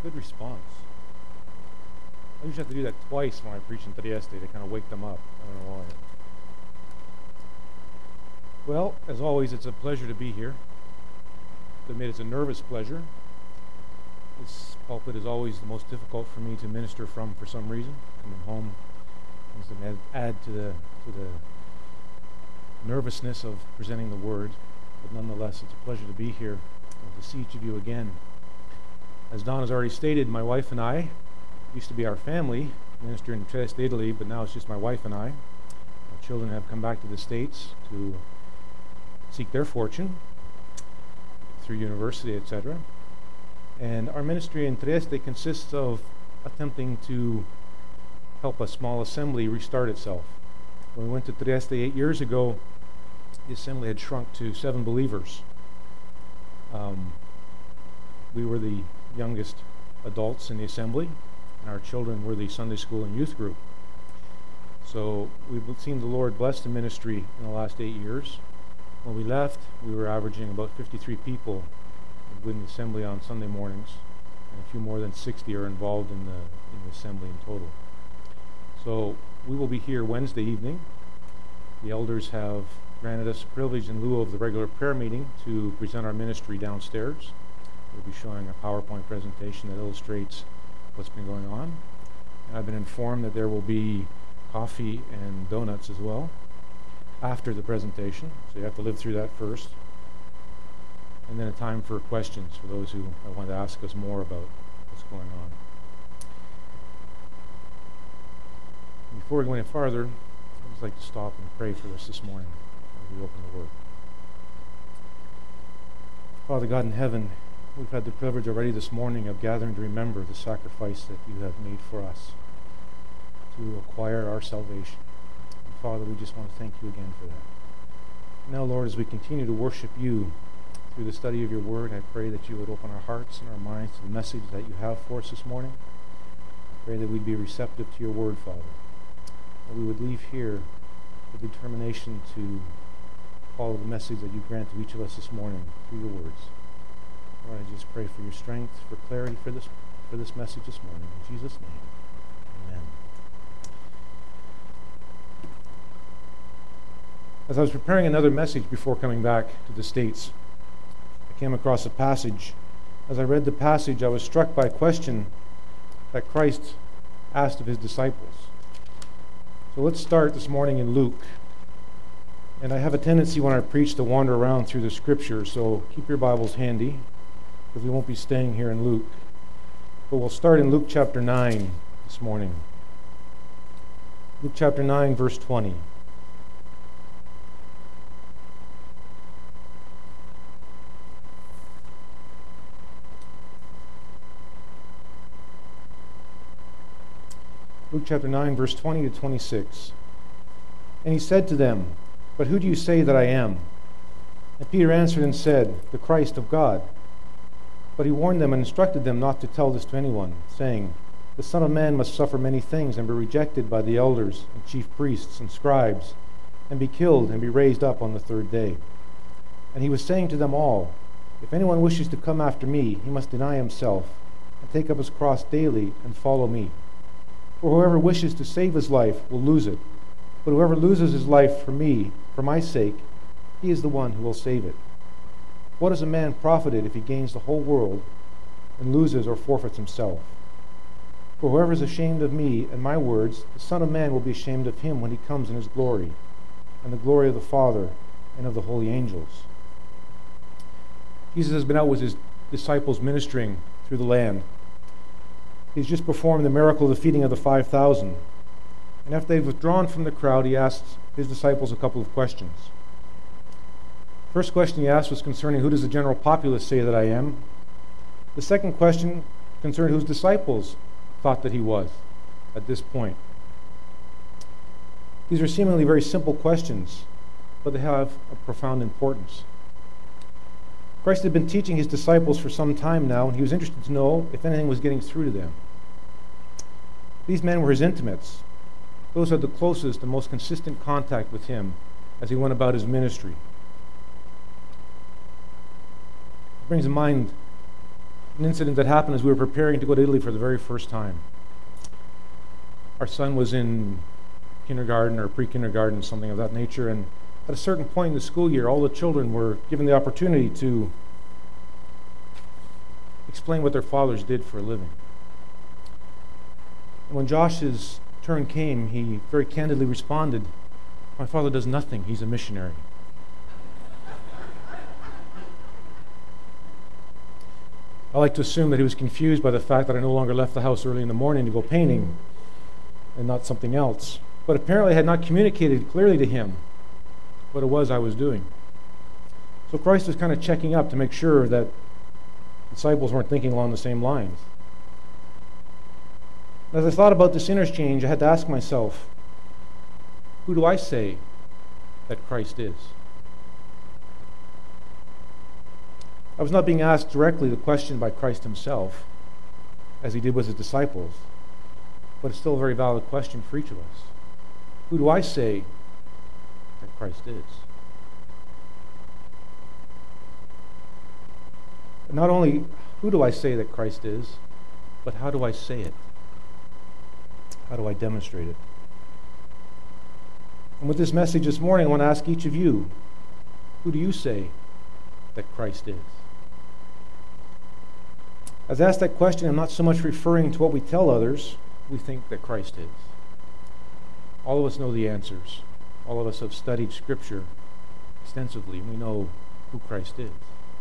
Good response. I usually have to do that twice when I preach in Trieste to kind of wake them up. I don't know why. Well, as always, it's a pleasure to be here. To admit it's a nervous pleasure. This pulpit is always the most difficult for me to minister from for some reason. Coming home is to add to the nervousness of presenting the word. But nonetheless, it's a pleasure to be here and to see each of you again. As Don has already stated, my wife and I, used to be our family, minister in Trieste, Italy, but now it's just my wife and I. Our children have come back to the States to seek their fortune through university, etc. And our ministry in Trieste consists of attempting to help a small assembly restart itself. When we went to Trieste 8 years ago, the assembly had shrunk to 7 believers. We were the youngest adults in the assembly, and our children were the Sunday school and youth group. So we've seen the Lord bless the ministry in the last 8 years. When we left, we were averaging about 53 people within the assembly on Sunday mornings, and a few more than 60 are involved in the assembly in total. So we will be here Wednesday evening. The elders have granted us a privilege in lieu of the regular prayer meeting to present our ministry downstairs. We'll be showing a PowerPoint presentation that illustrates what's been going on. And I've been informed that there will be coffee and donuts as well after the presentation, so you have to live through that first. And then a time for questions for those who want to ask us more about what's going on. Before we go any farther, I'd just like to stop and pray for us this morning as we open the Word. Father God in heaven, we've had the privilege already this morning of gathering to remember the sacrifice that you have made for us to acquire our salvation. And Father, we just want to thank you again for that. Now, Lord, as we continue to worship you through the study of your word, I pray that you would open our hearts and our minds to the message that you have for us this morning. I pray that we'd be receptive to your word, Father. That we would leave here with determination to follow the message that you grant to each of us this morning through your words. Lord, I just pray for your strength, for clarity for this message this morning. In Jesus' name, amen. As I was preparing another message before coming back to the States, I came across a passage. As I read the passage, I was struck by a question that Christ asked of his disciples. So let's start this morning in Luke. And I have a tendency when I preach to wander around through the scriptures, so keep your Bibles handy, because we won't be staying here in Luke. But we'll start in Luke chapter 9 this morning. Luke chapter 9, verse 20. Luke chapter 9, verse 20 to 26. And he said to them, "But who do you say that I am?" And Peter answered and said, "The Christ of God." But he warned them and instructed them not to tell this to anyone, saying, "The Son of Man must suffer many things and be rejected by the elders and chief priests and scribes, and be killed and be raised up on the third day." And he was saying to them all, "If anyone wishes to come after me, he must deny himself and take up his cross daily and follow me. For whoever wishes to save his life will lose it, but whoever loses his life for me, for my sake, he is the one who will save it. What is a man profited if he gains the whole world and loses or forfeits himself? For whoever is ashamed of me and my words, the Son of Man will be ashamed of him when he comes in his glory, and the glory of the Father and of the holy angels." Jesus has been out with his disciples ministering through the land. He's just performed the miracle of the feeding of the 5,000. And after they've withdrawn from the crowd, he asks his disciples a couple of questions. First question he asked was concerning who does the general populace say that I am? The second question concerned whose disciples thought that he was at this point. These are seemingly very simple questions, but they have a profound importance. Christ had been teaching his disciples for some time now, and he was interested to know if anything was getting through to them. These men were his intimates. Those who had the closest and most consistent contact with him as he went about his ministry. It brings to mind An incident that happened as we were preparing to go to Italy for the very first time. Our son was in kindergarten or pre-kindergarten, something of that nature, and at a certain point in the school year, all the children were given the opportunity to explain what their fathers did for a living. And when Josh's turn came, he very candidly responded, "My father does nothing, he's a missionary." I like to assume that he was confused by the fact that I no longer left the house early in the morning to go painting and not something else. But apparently I had not communicated clearly to him what it was I was doing. So Christ was kind of checking up to make sure that disciples weren't thinking along the same lines. As I thought about this interchange, I had to ask myself, who do I say that Christ is? I was not being asked directly the question by Christ himself, as he did with his disciples, but it's still a very valid question for each of us. Who do I say that Christ is? But not only who do I say that Christ is, but how do I say it? How do I demonstrate it? And with this message this morning, I want to ask each of you, who do you say that Christ is? As I ask that question, I'm not so much referring to what we tell others we think that Christ is. All of us know the answers. All of us have studied Scripture extensively, and we know who Christ is.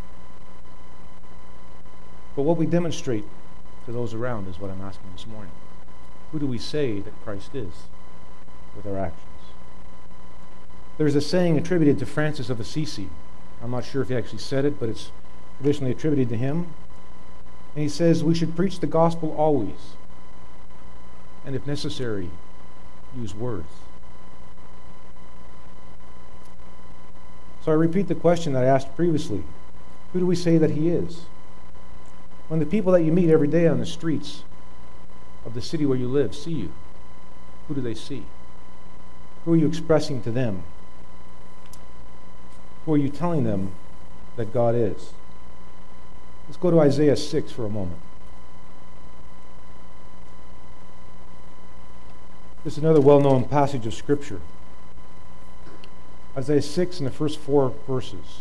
But what we demonstrate to those around is what I'm asking this morning. Who do we say that Christ is with our actions? There's a saying attributed to Francis of Assisi. I'm not sure if he actually said it, but it's traditionally attributed to him. And he says, we should preach the gospel always, and if necessary, use words. So I repeat the question that I asked previously. Who do we say that he is? When the people that you meet every day on the streets of the city where you live see you, who do they see? Who are you expressing to them? Who are you telling them that God is? Let's go to Isaiah 6 for a moment. This is another well-known passage of Scripture. Isaiah 6 in the first 4 verses.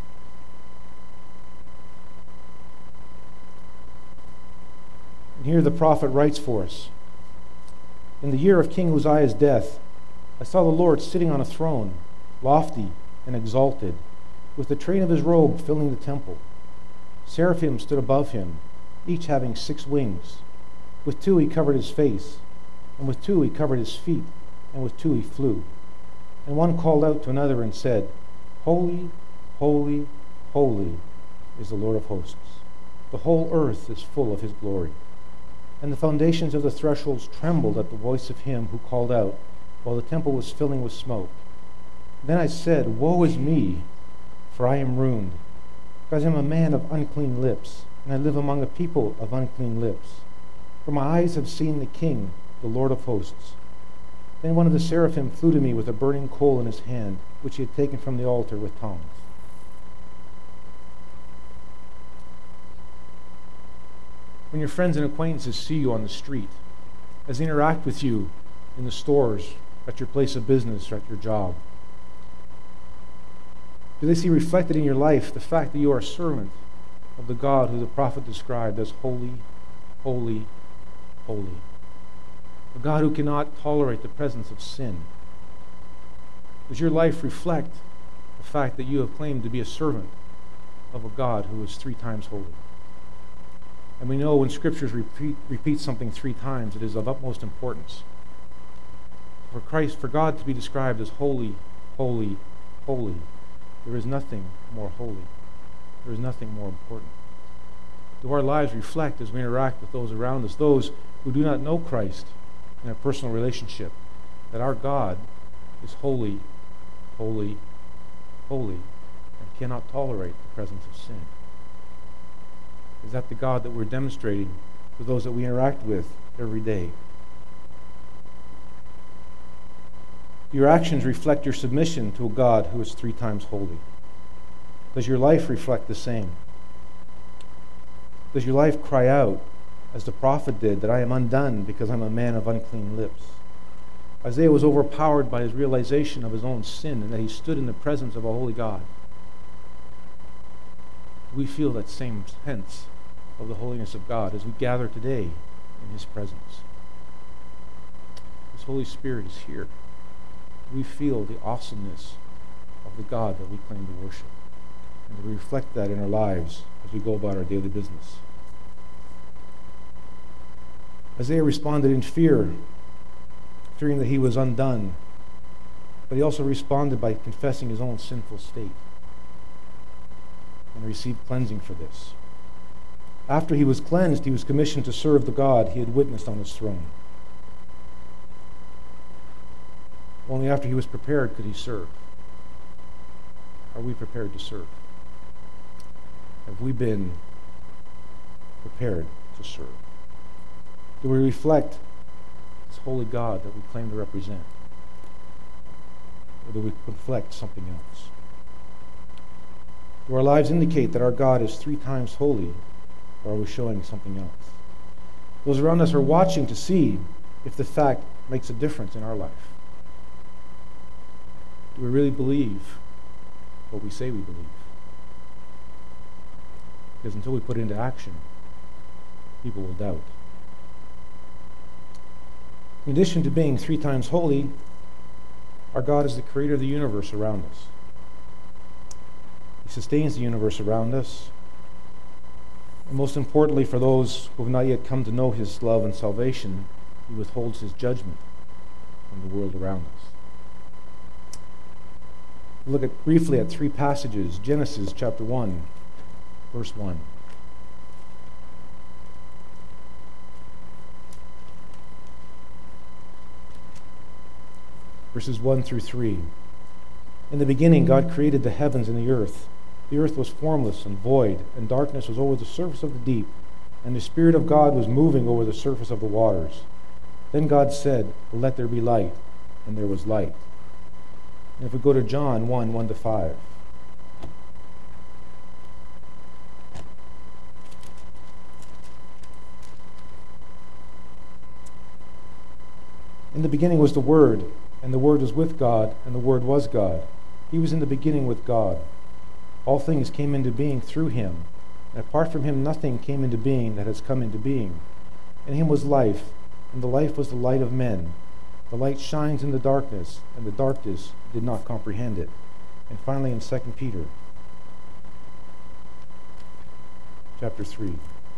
And here the prophet writes for us. In the year of King Uzziah's death, I saw the Lord sitting on a throne, lofty and exalted, with the train of his robe filling the temple. Seraphim stood above him, each having 6 wings. With 2 he covered his face, and with 2 he covered his feet, and with 2 he flew. And one called out to another and said, Holy, holy, holy is the Lord of hosts. The whole earth is full of his glory. And the foundations of the thresholds trembled at the voice of him who called out, while the temple was filling with smoke. Then I said, Woe is me, for I am ruined, because I am a man of unclean lips, and I live among a people of unclean lips. For my eyes have seen the King, the Lord of hosts. Then one of the seraphim flew to me with a burning coal in his hand, which he had taken from the altar with tongs. When your friends and acquaintances see you on the street, as they interact with you in the stores, at your place of business, or at your job, do they see reflected in your life the fact that you are a servant of the God who the prophet described as holy, holy, holy? A God who cannot tolerate the presence of sin. Does your life reflect the fact that you have claimed to be a servant of a God who is 3 times holy? And we know when Scriptures repeat something 3 times, it is of utmost importance. For God to be described as holy, holy, holy, there is nothing more holy. There is nothing more important. Do our lives reflect as we interact with those around us, those who do not know Christ in a personal relationship, that our God is holy, holy, holy, and cannot tolerate the presence of sin? Is that the God that we're demonstrating to those that we interact with every day? Your actions reflect your submission to a God who is 3 times holy. Does your life reflect the same? Does your life cry out, as the prophet did, that I am undone because I'm a man of unclean lips? Isaiah was overpowered by his realization of his own sin and that he stood in the presence of a holy God. We feel that same sense of the holiness of God as we gather today in his presence. His Holy Spirit is here. We feel the awesomeness of the God that we claim to worship, and to reflect that in our lives as we go about our daily business. Isaiah responded in fear, fearing that he was undone, but he also responded by confessing his own sinful state and received cleansing for this. After he was cleansed, he was commissioned to serve the God he had witnessed on his throne. Only after he was prepared could he serve. Are we prepared to serve? Have we been prepared to serve? Do we reflect this holy God that we claim to represent? Or do we reflect something else? Do our lives indicate that our God is 3 times holy, or are we showing something else? Those around us are watching to see if the fact makes a difference in our life. Do we really believe what we say we believe? Because until we put it into action, people will doubt. In addition to being 3 times holy, our God is the creator of the universe around us. He sustains the universe around us. And most importantly, for those who have not yet come to know his love and salvation, he withholds his judgment from the world around us. We'll look briefly at 3 passages. Genesis chapter 1, verse 1. Verses 1 through 3. In the beginning, God created the heavens and the earth. The earth was formless and void, and darkness was over the surface of the deep, and the Spirit of God was moving over the surface of the waters. Then God said, "Let there be light," and there was light. And if we go to John 1, 1 to 5. In the beginning was the Word, and the Word was with God, and the Word was God. He was in the beginning with God. All things came into being through him, and apart from him nothing came into being that has come into being. In him was life, and the life was the light of men. The light shines in the darkness, and the darkness did not comprehend it. And finally in 2 Peter chapter 3.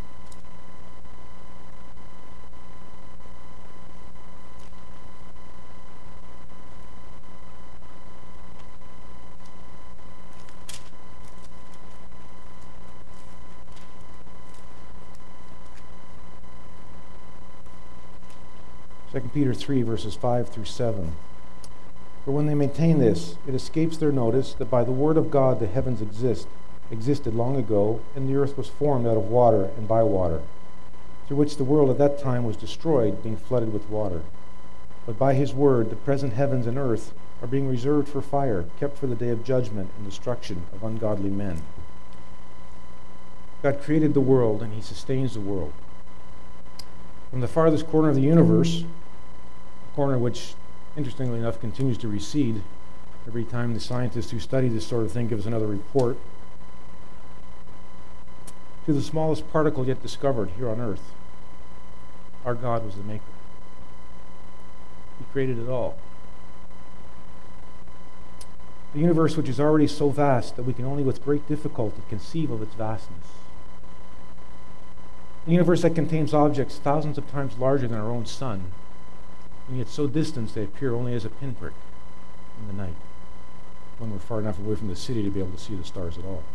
2 Peter 3, verses 5 through 7. For when they maintain this, it escapes their notice that by the word of God the heavens existed long ago, and the earth was formed out of water and by water, through which the world at that time was destroyed, being flooded with water. But by his word the present heavens and earth are being reserved for fire, kept for the day of judgment and destruction of ungodly men. God created the world, and he sustains the world. From the farthest corner of the universe, a corner which, interestingly enough, continues to recede every time the scientists who study this sort of thing give us another report, to the smallest particle yet discovered here on earth, our God was the maker. He created it all. The universe, which is already so vast that we can only with great difficulty conceive of its vastness. A universe that contains objects thousands of times larger than our own sun, and yet so distant they appear only as a pinprick in the night, when we're far enough away from the city to be able to see the stars at all.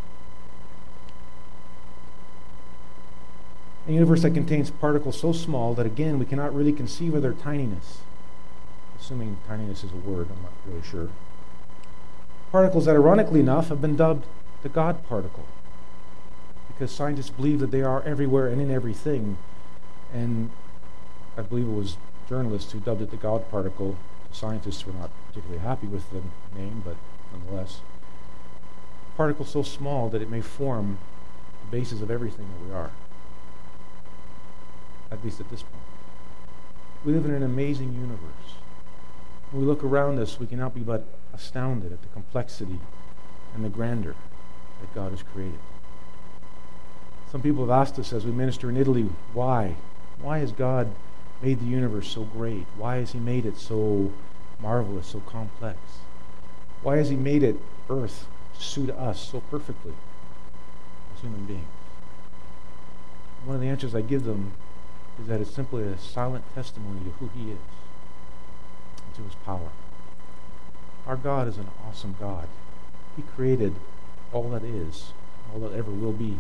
A universe that contains particles so small that, again, we cannot really conceive of their tininess. Assuming tininess is a word, I'm not really sure. Particles that, ironically enough, have been dubbed the God particle, because scientists believe that they are everywhere and in everything. And I believe it was journalists who dubbed it the God particle. Scientists were not particularly happy with the name, but nonetheless. A particle so small that it may form the basis of everything that we are. at least at this point. We live in an amazing universe. When we look around us, we cannot be but astounded at the complexity and the grandeur that God has created. Some people have asked us as we minister in Italy, why? Why has God made the universe so great? Why has He made it so marvelous, so complex? Why has He made it, earth, to suit us so perfectly as human beings? One of the answers I give them is that it's simply a silent testimony to who He is and to His power. Our God is an awesome God. He created all that is, all that ever will be.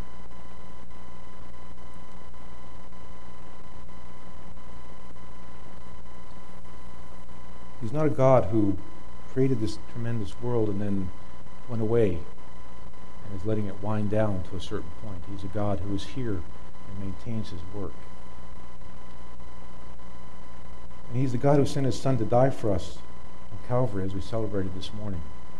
He's not a God who created this tremendous world and then went away and is letting it wind down to a certain point. He's a God who is here and maintains His work. And He's the God who sent His Son to die for us on Calvary, as we celebrated this morning.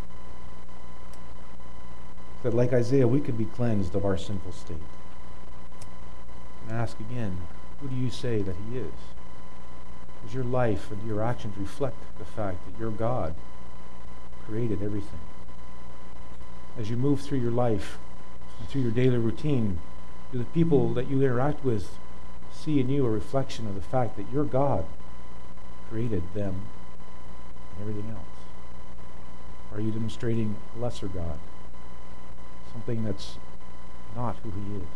That like Isaiah, we could be cleansed of our sinful state. And I ask again, who do you say that He is? Does your life and your actions reflect the fact that your God created everything? As you move through your life, through your daily routine, do the people that you interact with see in you a reflection of the fact that your God created them and everything else? Are you demonstrating a lesser God? Something that's not who He is?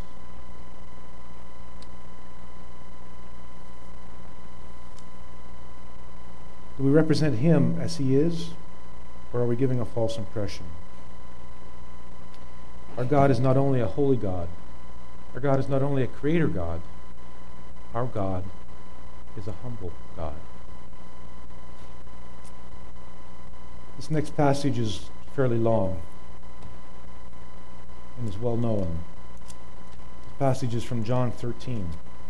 Do we represent Him as He is, or are we giving a false impression? Our God is not only a holy God. Our God is not only a creator God. Our God is a humble God. This next passage is fairly long and is well known. This passage is from John 13.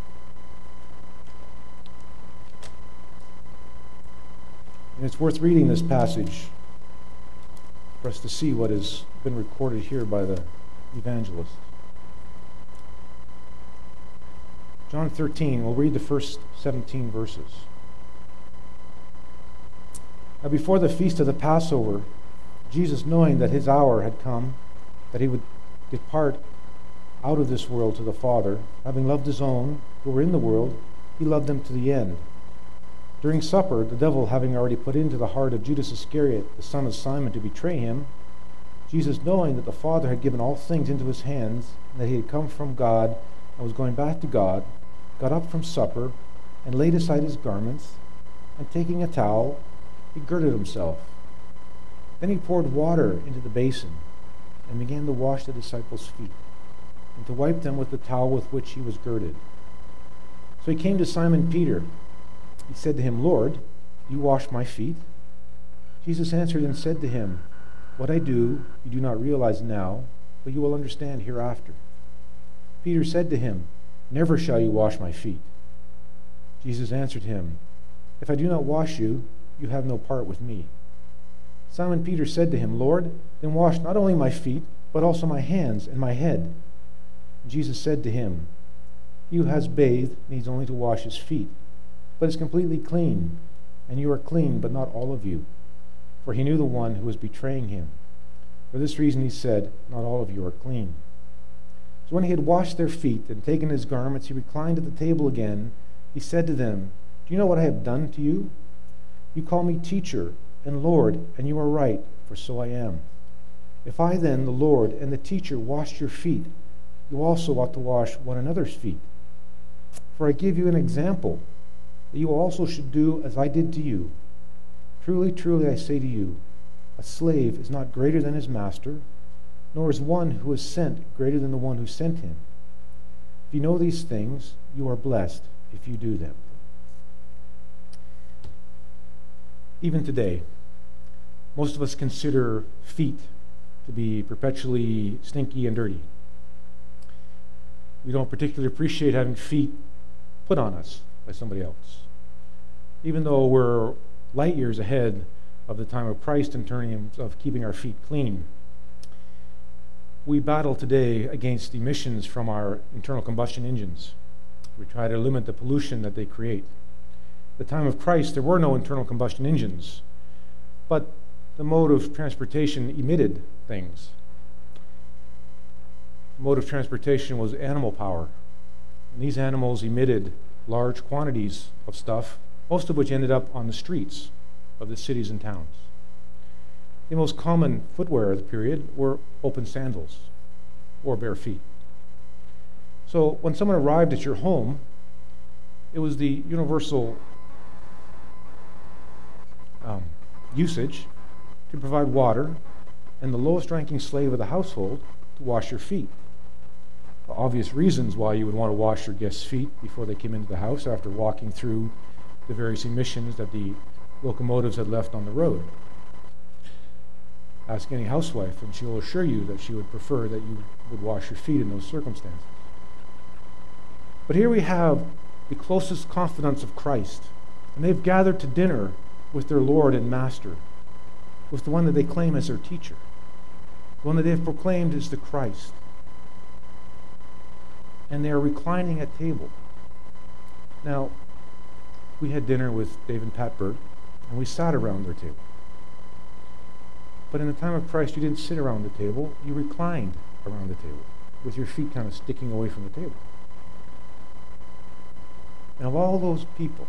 And it's worth reading this passage for us to see what has been recorded here by the evangelist. John 13, we'll read the first 17 verses. Now before the feast of the Passover, Jesus, knowing that His hour had come, that He would depart out of this world to the Father, having loved His own who were in the world, He loved them to the end. During supper, the devil having already put into the heart of Judas Iscariot, the son of Simon, to betray Him, Jesus, knowing that the Father had given all things into His hands, and that He had come from God and was going back to God, got up from supper and laid aside His garments, and taking a towel, He girded Himself. Then He poured water into the basin and began to wash the disciples' feet, and to wipe them with the towel with which He was girded. So He came to Simon Peter. He said to him, Lord, you wash my feet? Jesus answered and said to him, What I do you do not realize now, but you will understand hereafter. Peter said to Him, Never shall you wash my feet. Jesus answered him, If I do not wash you, you have no part with me. Simon Peter said to Him, Lord, then wash not only my feet, but also my hands and my head. And Jesus said to him, He who has bathed needs only to wash his feet, but is completely clean, and you are clean, but not all of you. For He knew the one who was betraying Him. For this reason He said, Not all of you are clean. So when He had washed their feet and taken His garments, He reclined at the table again. He said to them, Do you know what I have done to you? You call me teacher and Lord, and you are right, for so I am. If I then, the Lord and the teacher, washed your feet, you also ought to wash one another's feet. For I give you an example, that you also should do as I did to you. Truly, truly, I say to you, a slave is not greater than his master, nor is one who is sent greater than the one who sent him. If you know these things, you are blessed if you do them. Even today, most of us consider feet to be perpetually stinky and dirty. We don't particularly appreciate having feet put on us by somebody else. Even though we're light years ahead of the time of Christ in terms of keeping our feet clean, we battle today against emissions from our internal combustion engines. We try to limit the pollution that they create. At the time of Christ, there were no internal combustion engines, but the mode of transportation emitted things. The mode of transportation was animal power, and these animals emitted large quantities of stuff, most of which ended up on the streets of the cities and towns. The most common footwear of the period were open sandals or bare feet. So when someone arrived at your home, it was the universal usage to provide water and the lowest ranking slave of the household to wash your feet. The obvious reasons why you would want to wash your guests' feet before they came into the house after walking through the various emissions that the locomotives had left on the road. Ask any housewife, and she will assure you that she would prefer that you would wash your feet in those circumstances. But here we have the closest confidants of Christ, and they've gathered to dinner with their Lord and Master, with the one that they claim as their teacher, the one that they've proclaimed is the Christ. And they are reclining at table. Now, we had dinner with Dave and Pat Bird, and we sat around their table. But in the time of Christ, you didn't sit around the table, you reclined around the table, with your feet kind of sticking away from the table. And of all those people,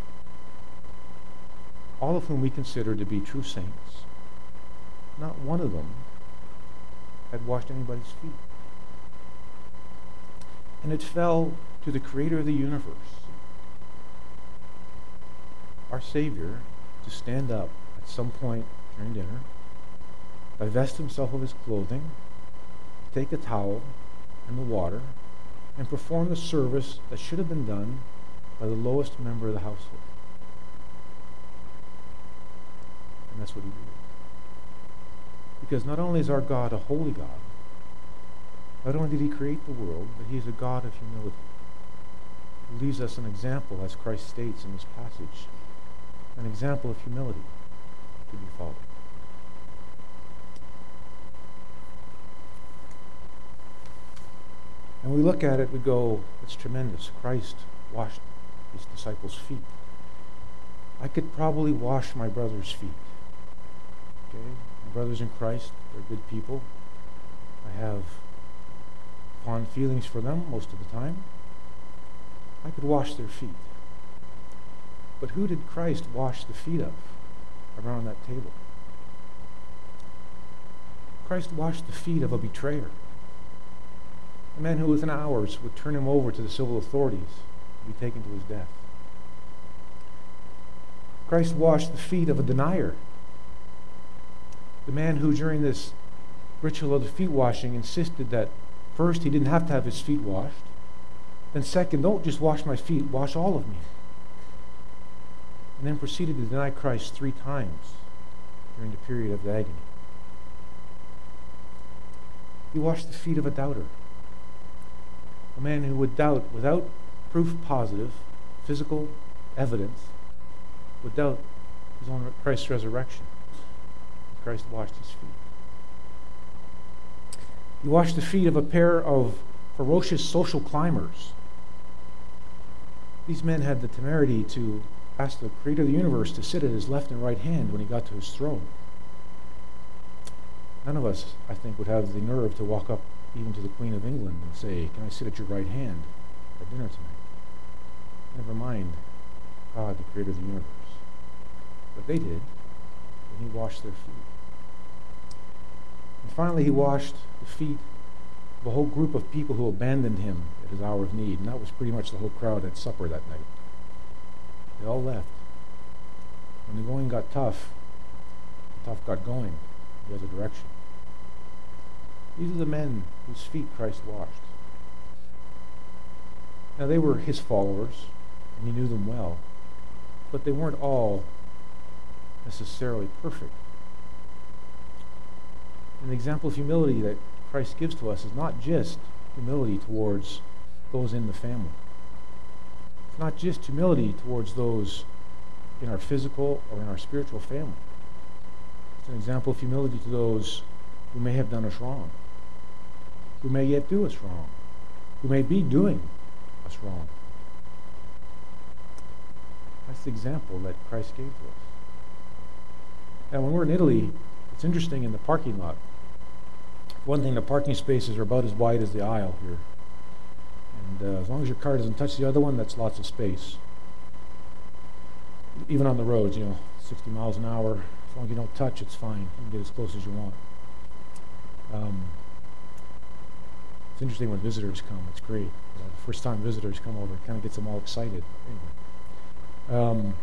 all of whom we consider to be true saints, not one of them had washed anybody's feet. And it fell to the Creator of the universe, our Savior, to stand up at some point during dinner, divest himself of his clothing, take a towel and the water, and perform the service that should have been done by the lowest member of the household. And that's what he did. Because not only is our God a holy God, not only did he create the world, but he is a God of humility. He leaves us an example, as Christ states in this passage, an example of humility to be followed. And we look at it, we go, it's tremendous. Christ washed his disciples' feet. I could probably wash my brother's feet. Okay? My brothers in Christ, they're good people. I have fond feelings for them most of the time. I could wash their feet. But who did Christ wash the feet of around that table? Christ washed the feet of a betrayer. A man who within hours would turn him over to the civil authorities and be taken to his death. Christ washed the feet of a denier. The man who during this ritual of the feet washing insisted that first, he didn't have to have his feet washed. Then second, don't just wash my feet, wash all of me. And then proceeded to deny Christ 3 times during the period of the agony. He washed the feet of a doubter. A man who would doubt without proof positive, physical evidence, would doubt his own Christ's resurrection. Christ washed his feet. He washed the feet of a pair of ferocious social climbers. These men had the temerity to ask the Creator of the universe to sit at his left and right hand when he got to his throne. None of us, I think, would have the nerve to walk up even to the Queen of England and say, "Can I sit at your right hand at dinner tonight?" Never mind God, the Creator of the universe. But they did, and he washed their feet. And finally, he washed the feet of a whole group of people who abandoned him at his hour of need, and that was pretty much the whole crowd at supper that night. They all left. When the going got tough, the tough got going the other direction. These are the men whose feet Christ washed. Now, they were his followers, and he knew them well, but they weren't all necessarily perfect. And the example of humility that Christ gives to us is not just humility towards those in the family. It's not just humility towards those in our physical or in our spiritual family. It's an example of humility to those who may have done us wrong, who may yet do us wrong, who may be doing us wrong. That's the example that Christ gave to us. Now, when we're in Italy, it's interesting in the parking lot. One thing, the parking spaces are about as wide as the aisle here. And as long as your car doesn't touch the other one, that's lots of space. Even on the roads, 60 miles an hour, as long as you don't touch, it's fine. You can get as close as you want. It's interesting when visitors come. It's great. The first time visitors come over, it kind of gets them all excited. Anyway.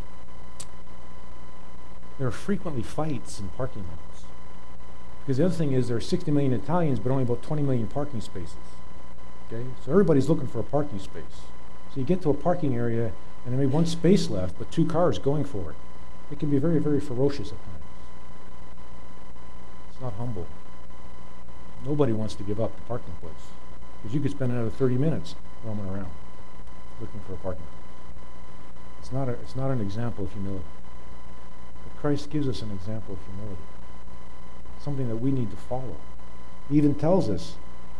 There are frequently fights in parking lots. Because the other thing is there are 60 million Italians, but only about 20 million parking spaces. Okay? So everybody's looking for a parking space. So you get to a parking area, and there may be one space left, but 2 cars going for it. It can be very, very ferocious at times. It's not humble. Nobody wants to give up the parking place. Because you could spend another 30 minutes roaming around looking for a parking place. It's not an example of humility. But Christ gives us an example of humility. Something that we need to follow. He even tells us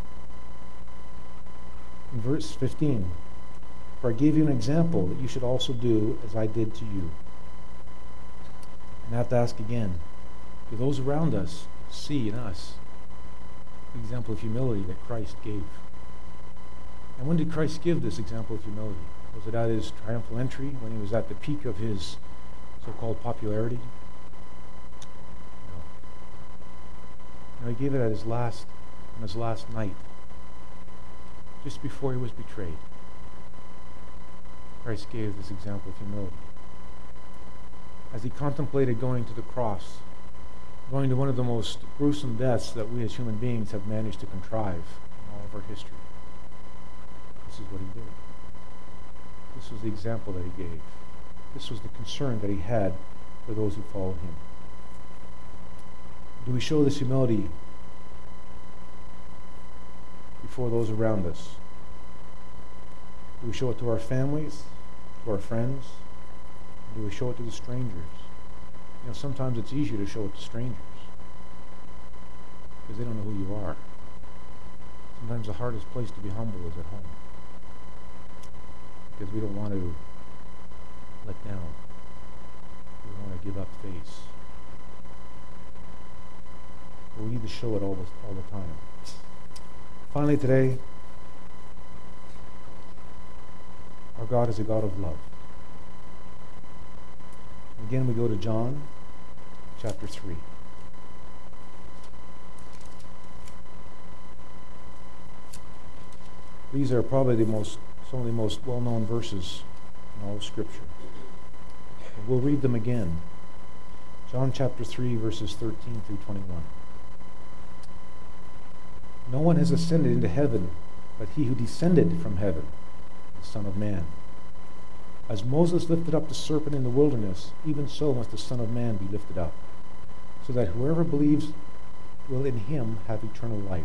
in verse 15, "For I gave you an example that you should also do as I did to you." And I have to ask again, do those around us see in us the example of humility that Christ gave? And when did Christ give this example of humility? Was it at his triumphal entry, when he was at the peak of his so-called popularity? No. He gave it at his last night, just before he was betrayed. Christ gave this example of humility. As he contemplated going to the cross, going to one of the most gruesome deaths that we as human beings have managed to contrive in all of our history. This is what he did. This was the example that he gave. This was the concern that he had for those who followed him. Do we show this humility before those around us? Do we show it to our families, to our friends? Do we show it to the strangers? Sometimes it's easier to show it to strangers because they don't know who you are. Sometimes the hardest place to be humble is at home because we don't want to let down. We don't want to give up face. But we need to show it all the time. Finally today, our God is a God of love. Again, we go to John chapter 3. These are probably some of the most well-known verses in all of Scripture. We'll read them again. John chapter 3, verses 13 through 21. "No one has ascended into heaven but he who descended from heaven, the Son of Man. As Moses lifted up the serpent in the wilderness, even so must the Son of Man be lifted up, so that whoever believes will in him have eternal life.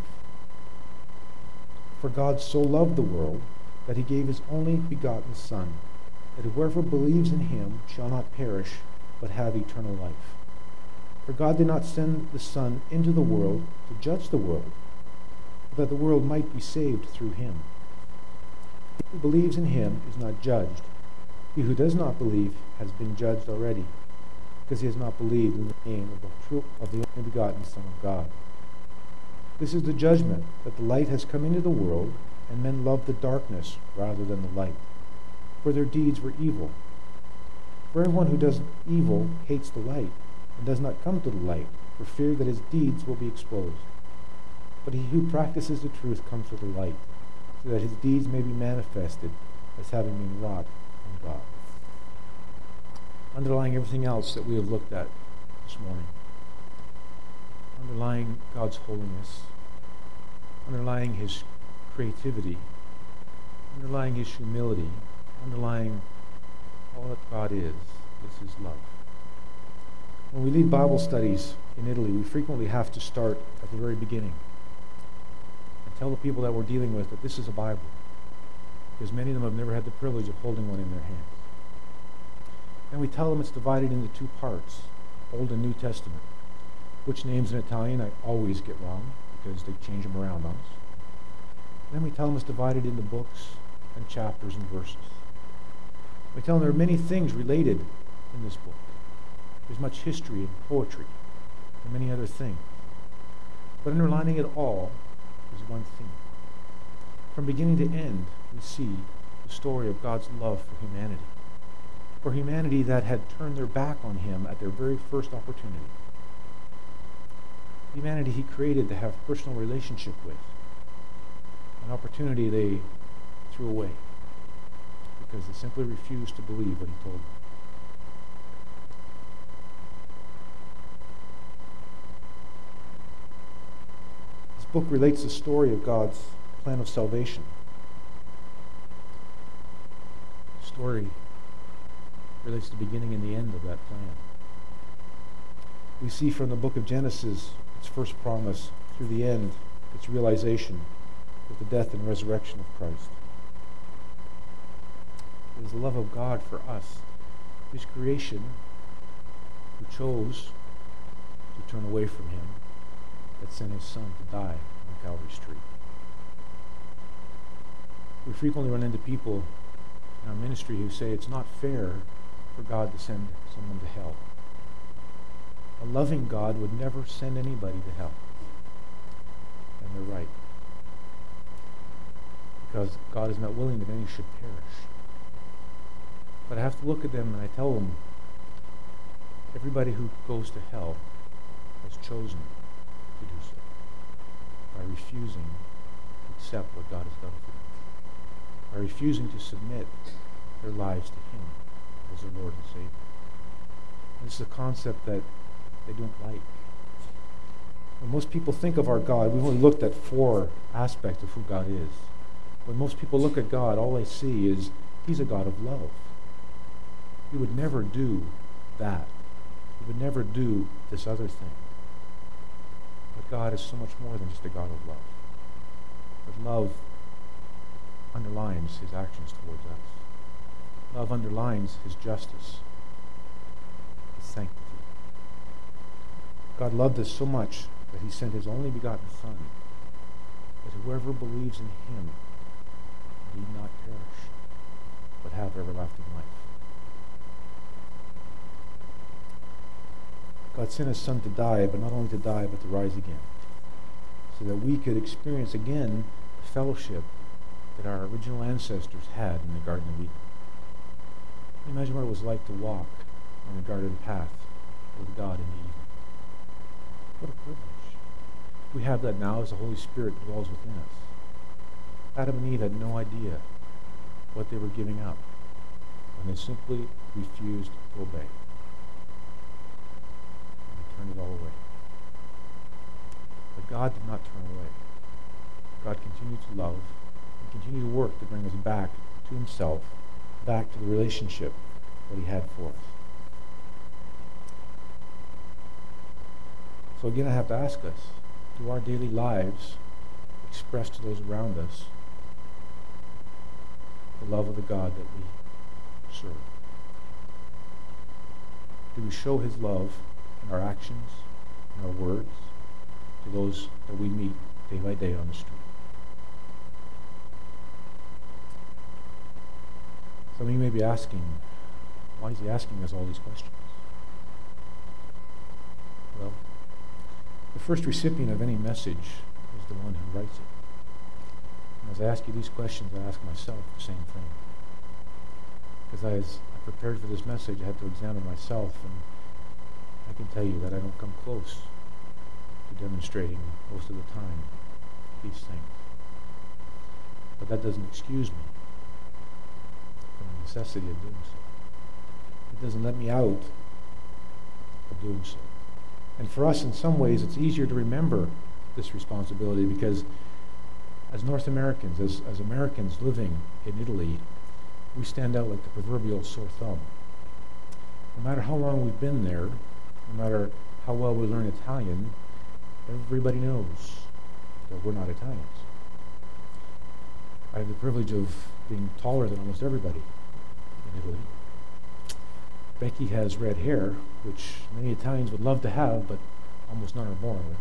For God so loved the world that he gave his only begotten Son, that whoever believes in him shall not perish, but have eternal life. For God did not send the Son into the world to judge the world, but that the world might be saved through him. He who believes in him is not judged. He who does not believe has been judged already, because he has not believed in the name of the only begotten Son of God. This is the judgment, that the light has come into the world, and men love the darkness rather than the light, for their deeds were evil. For everyone who does evil hates the light, and does not come to the light, for fear that his deeds will be exposed. But he who practices the truth comes to the light, so that his deeds may be manifested as having been wrought in God." Underlying everything else that we have looked at this morning, underlying God's holiness, underlying his creativity, underlying his humility, underlying all that God is his love. When we lead Bible studies in Italy, we frequently have to start at the very beginning and tell the people that we're dealing with that this is a Bible, because many of them have never had the privilege of holding one in their hands. And we tell them it's divided into 2 parts, Old and New Testament, which names in Italian I always get wrong because they change them around on us. And then we tell them it's divided into books and chapters and verses. We tell them there are many things related in this book. There's much history and poetry and many other things. But underlining it all is one theme. From beginning to end, we see the story of God's love for humanity. For humanity that had turned their back on him at their very first opportunity. Humanity he created to have personal relationship with. An opportunity they threw away because they simply refused to believe what he told them. This book relates the story of God's plan of salvation. The story relates the beginning and the end of that plan. We see from the book of Genesis its first promise through the end, its realization with the death and resurrection of Christ. It is the love of God for us, his creation, who chose to turn away from him, that sent his Son to die on Calvary's tree. We frequently run into people in our ministry who say it's not fair for God to send someone to hell. A loving God would never send anybody to hell. And they're right. Because God is not willing that any should perish. But I have to look at them and I tell them, everybody who goes to hell has chosen to do so by refusing to accept what God has done for them, by refusing to submit their lives to him as their Lord and Savior. This is a concept that they don't like. When most people think of our God, we've only looked at 4 aspects of who God is. When most people look at God, all they see is he's a God of love. He would never do that. He would never do this other thing. But God is so much more than just a God of love. But love underlines his actions towards us. Love underlines his justice, his sanctity. God loved us so much that he sent his only begotten Son, that whoever believes in him need not perish, but have everlasting life. God sent his Son to die, but not only to die, but to rise again, so that we could experience again the fellowship that our original ancestors had in the Garden of Eden. Can you imagine what it was like to walk on the garden path with God in the evening? What a privilege. We have that now as the Holy Spirit dwells within us. Adam and Eve had no idea what they were giving up when they simply refused to obey. And they turned it all away. But God did not turn away. God continued to love and continued to work to bring us back to himself, back to the relationship that he had for us. So again, I have to ask us, do our daily lives express to those around us the love of the God that we serve? Do we show his love in our actions, in our words, to those that we meet day by day on the street? Some of you may be asking, why is he asking us all these questions? Well, the first recipient of any message is the one who writes it. And as I ask you these questions, I ask myself the same thing. Because as I prepared for this message, I had to examine myself, and I can tell you that I don't come close to demonstrating most of the time these things. But that doesn't excuse me from the necessity of doing so. It doesn't let me out of doing so. And for us, in some ways, it's easier to remember this responsibility because as North Americans, as Americans living in Italy, we stand out like the proverbial sore thumb. No matter how long we've been there, no matter how well we learn Italian, everybody knows that we're not Italians. I have the privilege of being taller than almost everybody in Italy. Becky has red hair, which many Italians would love to have, but almost none are born with.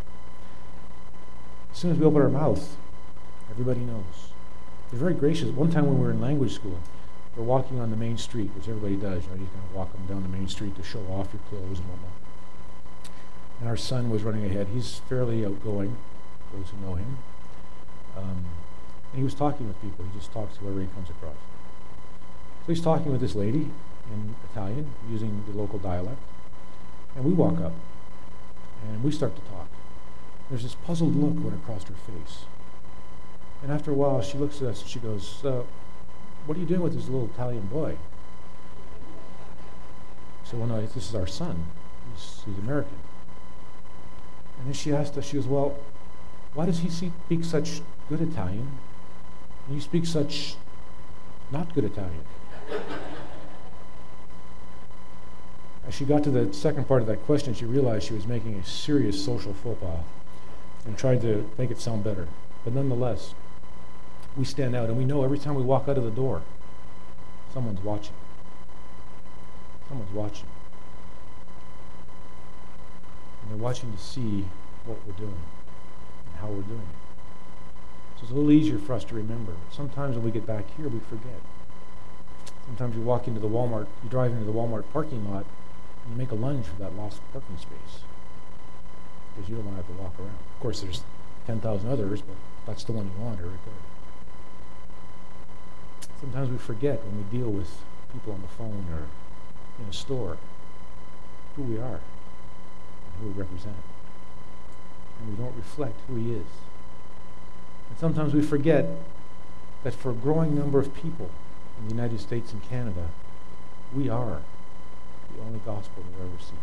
As soon as we open our mouth, everybody knows. They're very gracious. One time when we were in language school, We're walking on the main street, which everybody does. You kind of walk them down the main street to show off your clothes and whatnot. And our son was running ahead. He's fairly outgoing, those who know him. And he was talking with people. He just talks to whoever he comes across. So he's talking with this lady in Italian, using the local dialect. And we walk up, and we start to talk. There's this puzzled look went across her face. And after a while, she looks at us and she goes, what are you doing with this little Italian boy? So, well, no, this is our son. He's American. And then she asked us, she goes, well, why does he speak such good Italian and you speak such not good Italian? As she got to the second part of that question, she realized she was making a serious social faux pas and tried to make it sound better. But nonetheless, we stand out, and we know every time we walk out of the door, someone's watching. Someone's watching. And they're watching to see what we're doing and how we're doing it. So it's a little easier for us to remember. Sometimes when we get back here, we forget. Sometimes you walk into the Walmart, you drive into the Walmart parking lot, and you make a lunge for that lost parking space because you don't want to have to walk around. Of course, there's 10,000 others, but that's the one you want right there. Sometimes we forget when we deal with people on the phone or in a store who we are and who we represent. And we don't reflect who he is. And sometimes we forget that for a growing number of people in the United States and Canada, we are the only gospel they'll ever see.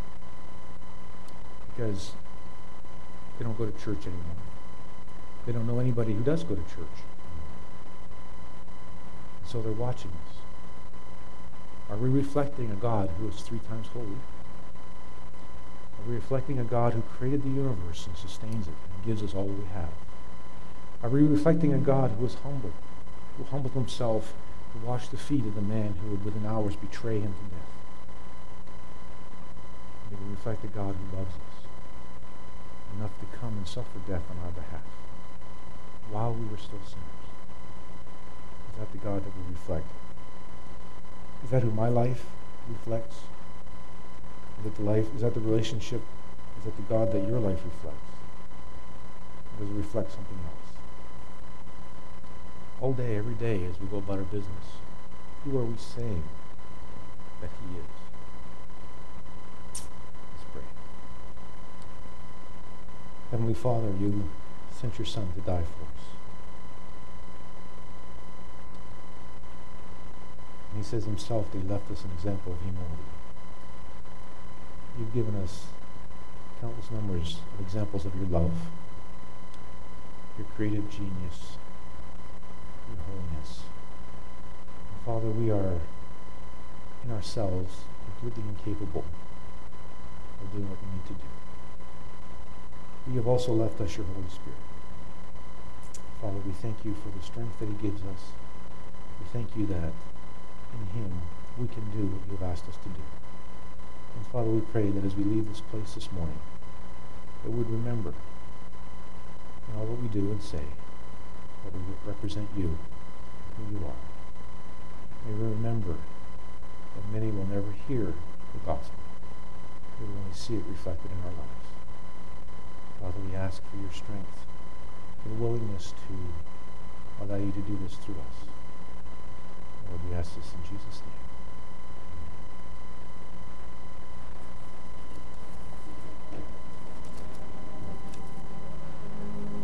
Because they don't go to church anymore. They don't know anybody who does go to church. So they're watching us. Are we reflecting a God who is 3 times holy? Are we reflecting a God who created the universe and sustains it and gives us all that we have? Are we reflecting a God who is humble, who humbled himself to wash the feet of the man who would within hours betray him to death? May we reflect a God who loves us enough to come and suffer death on our behalf while we were still sinners. Is that the God that we reflect? Is that who my life reflects? Is that the relationship? Is that the God that your life reflects? Or does it reflect something else? All day, every day, as we go about our business, who are we saying that he is? Let's pray. Heavenly Father, you sent your Son to die for us. And he says himself that he left us an example of humility. You've given us countless numbers of examples of your love, your creative genius, your holiness. And Father, we are in ourselves completely incapable of doing what we need to do. You have also left us your Holy Spirit. Father, we thank you for the strength that he gives us. We thank you that in him we can do what you have asked us to do. And Father, we pray that as we leave this place this morning, that we'd remember in all that we do and say that we represent you, who you are. May we remember that many will never hear the gospel. They will only see it reflected in our lives. Father, we ask for your strength, your willingness to allow you to do this through us. Lord, we ask this in Jesus' name.